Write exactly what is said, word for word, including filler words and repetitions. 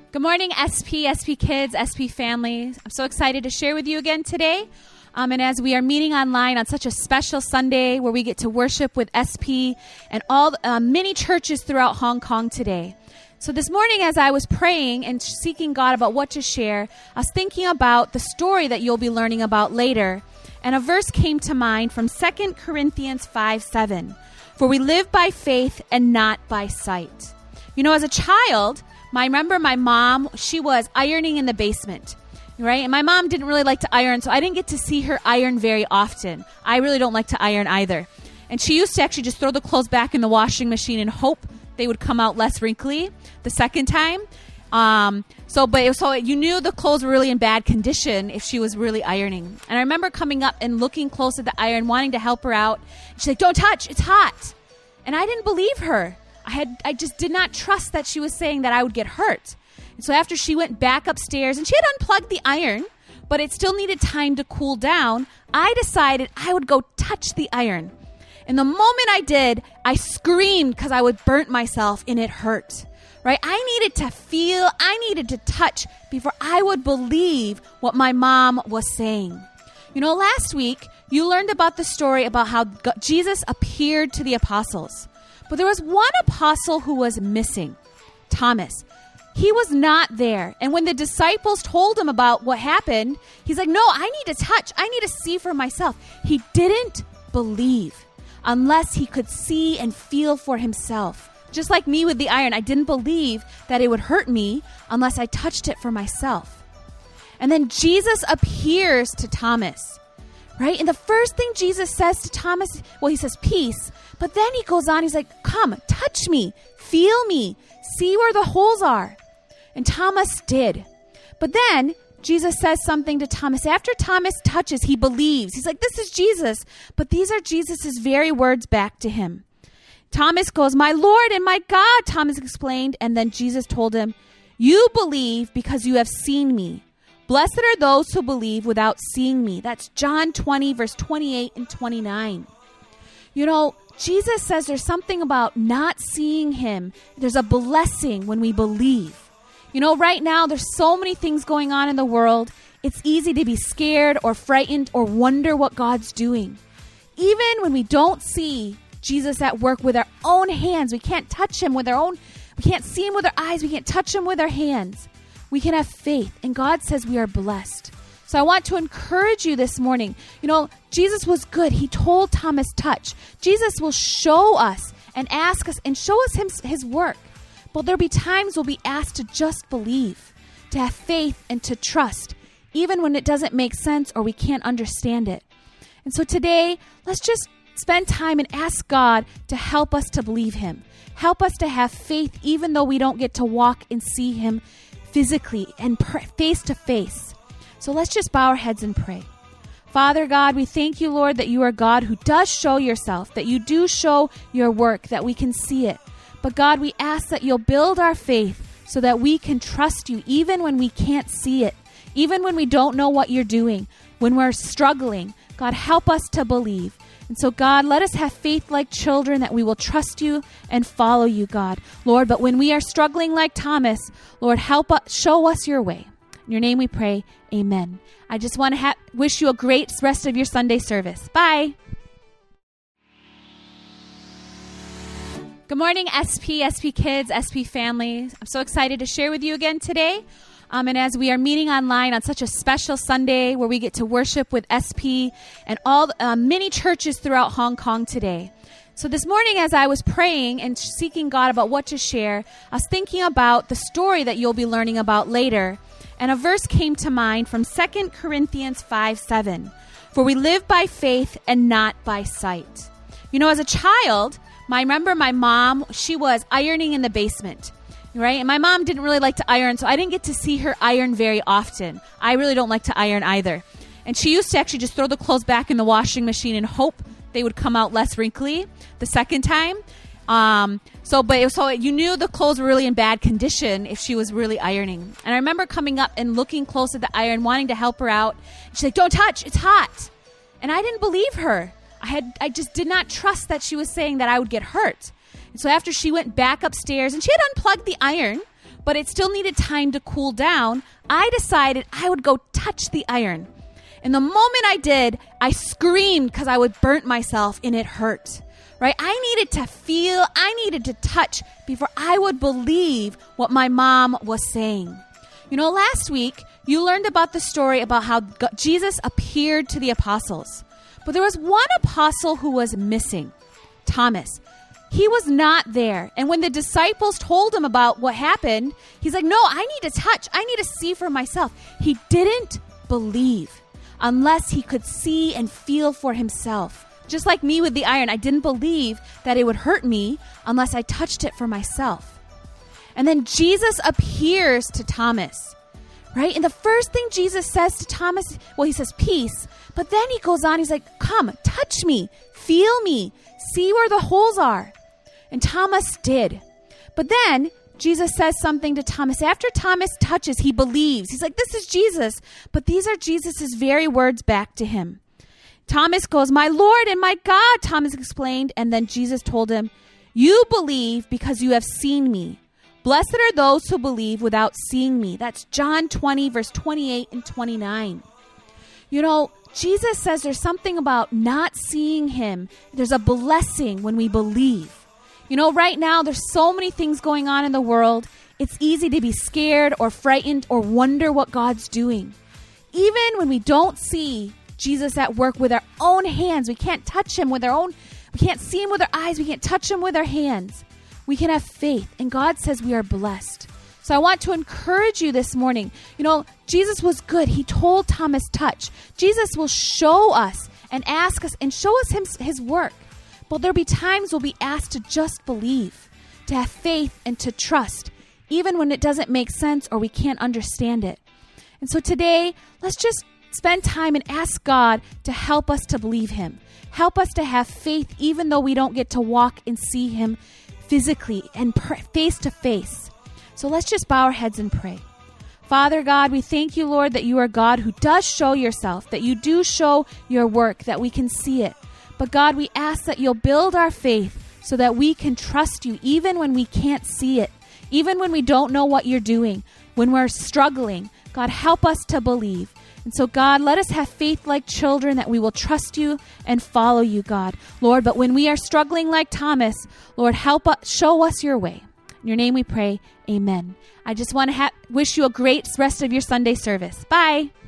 Good morning, S P, S P kids, S P family. I'm so excited to share with you again today. Um, and as we are meeting online on such a special Sunday where we get to worship with S P and all uh, many churches throughout Hong Kong today. So this morning as I was praying and seeking God about what to share, I was thinking about the story that you'll be learning about later. And a verse came to mind from Second Corinthians five seven. For we live by faith and not by sight. You know, as a child, I remember my mom, she was ironing in the basement, right? And my mom didn't really like to iron, so I didn't get to see her iron very often. I really don't like to iron either. And she used to actually just throw the clothes back in the washing machine and hope they would come out less wrinkly the second time. Um, so, but it was, so you knew the clothes were really in bad condition if she was really ironing. And I remember coming up and looking close at the iron, wanting to help her out. She's like, "Don't touch, it's hot." And I didn't believe her. I had I just did not trust that she was saying that I would get hurt. And so after she went back upstairs and she had unplugged the iron, but it still needed time to cool down, I decided I would go touch the iron. And the moment I did, I screamed because I would burnt myself and it hurt. Right? I needed to feel, I needed to touch before I would believe what my mom was saying. You know, last week you learned about the story about how God, Jesus appeared to the apostles. But there was one apostle who was missing, Thomas. He was not there. And when the disciples told him about what happened, he's like, "No, I need to touch. I need to see for myself." He didn't believe unless he could see and feel for himself. Just like me with the iron, I didn't believe that it would hurt me unless I touched it for myself. And then Jesus appears to Thomas. Right? And the first thing Jesus says to Thomas, well, he says, "Peace." But then he goes on, he's like, "Come, touch me, feel me, see where the holes are." And Thomas did. But then Jesus says something to Thomas. After Thomas touches, he believes. He's like, "This is Jesus." But these are Jesus's very words back to him. Thomas goes, "My Lord and my God," Thomas explained. And then Jesus told him, "You believe because you have seen me. Blessed are those who believe without seeing me." That's John twenty, verse twenty-eight and twenty-nine. You know, Jesus says there's something about not seeing him. There's a blessing when we believe. You know, right now there's so many things going on in the world. It's easy to be scared or frightened or wonder what God's doing. Even when we don't see Jesus at work with our own hands, we can't touch him with our own, we can't see him with our eyes, we can't touch him with our hands. We can have faith, and God says we are blessed. So I want to encourage you this morning. You know, Jesus was good. He told Thomas, touch. Jesus will show us and ask us and show us his, his work. But there'll be times we'll be asked to just believe, to have faith and to trust, even when it doesn't make sense or we can't understand it. And so today, let's just spend time and ask God to help us to believe him. Help us to have faith even though we don't get to walk and see him physically and face to face. So let's just bow our heads and pray. Father God, we thank you, Lord, that you are God who does show yourself, that you do show your work, that we can see it. But God, we ask that you'll build our faith so that we can trust you even when we can't see it, even when we don't know what you're doing, when we're struggling. God, help us to believe. And so, God, let us have faith like children that we will trust you and follow you, God. Lord, but when we are struggling like Thomas, Lord, help us, show us your way. In your name we pray, amen. I just want to ha- wish you a great rest of your Sunday service. Bye. Good morning, S P, S P kids, S P family. I'm so excited to share with you again today. Um, and as we are meeting online on such a special Sunday where we get to worship with S P and all uh, many churches throughout Hong Kong today. So this morning as I was praying and seeking God about what to share, I was thinking about the story that you'll be learning about later. And a verse came to mind from Second Corinthians five seven. For we live by faith and not by sight. You know, as a child, I remember my mom, she was ironing in the basement. Right? And my mom didn't really like to iron, so I didn't get to see her iron very often. I really don't like to iron either. And she used to actually just throw the clothes back in the washing machine and hope they would come out less wrinkly the second time. Um, so, but it was, so you knew the clothes were really in bad condition if she was really ironing. And I remember coming up and looking close at the iron, wanting to help her out. She's like, "Don't touch, it's hot." And I didn't believe her. I had, I just did not trust that she was saying that I would get hurt. And so after she went back upstairs, and she had unplugged the iron, but it still needed time to cool down, I decided I would go touch the iron. And the moment I did, I screamed because I would burnt myself and it hurt. Right? I needed to feel, I needed to touch before I would believe what my mom was saying. You know, last week, you learned about the story about how God, Jesus appeared to the apostles. But there was one apostle who was missing, Thomas. He was not there. And when the disciples told him about what happened, he's like, no, I need to touch. I need to see for myself. He didn't believe unless he could see and feel for himself. Just like me with the iron, I didn't believe that it would hurt me unless I touched it for myself. And then Jesus appears to Thomas, right? And the first thing Jesus says to Thomas, well, he says, peace. But then he goes on, he's like, come, touch me, feel me, see where the holes are. And Thomas did. But then Jesus says something to Thomas. After Thomas touches, he believes. He's like, this is Jesus. But these are Jesus's very words back to him. Thomas goes, my Lord and my God, Thomas explained. And then Jesus told him, you believe because you have seen me. Blessed are those who believe without seeing me. That's John twenty, verse twenty-eight and twenty-nine. You know, Jesus says there's something about not seeing him. There's a blessing when we believe. You know, right now, there's so many things going on in the world. It's easy to be scared or frightened or wonder what God's doing. Even when we don't see Jesus at work with our own hands, we can't touch him with our own, we can't see him with our eyes, we can't touch him with our hands. We can have faith, and God says we are blessed. So I want to encourage you this morning. You know, Jesus was good. He told Thomas, touch. Jesus will show us and ask us and show us his, his work. But there'll be times we'll be asked to just believe, to have faith and to trust, even when it doesn't make sense or we can't understand it. And so today, let's just spend time and ask God to help us to believe him. Help us to have faith even though we don't get to walk and see him physically and face to face. So let's just bow our heads and pray. Father God, we thank you, Lord, that you are God who does show yourself, that you do show your work, that we can see it. But God, we ask that you'll build our faith so that we can trust you even when we can't see it, even when we don't know what you're doing, when we're struggling. God, help us to believe. And so, God, let us have faith like children that we will trust you and follow you, God. Lord, but when we are struggling like Thomas, Lord, help us, show us your way. In your name we pray, amen. I just want to ha- wish you a great rest of your Sunday service. Bye.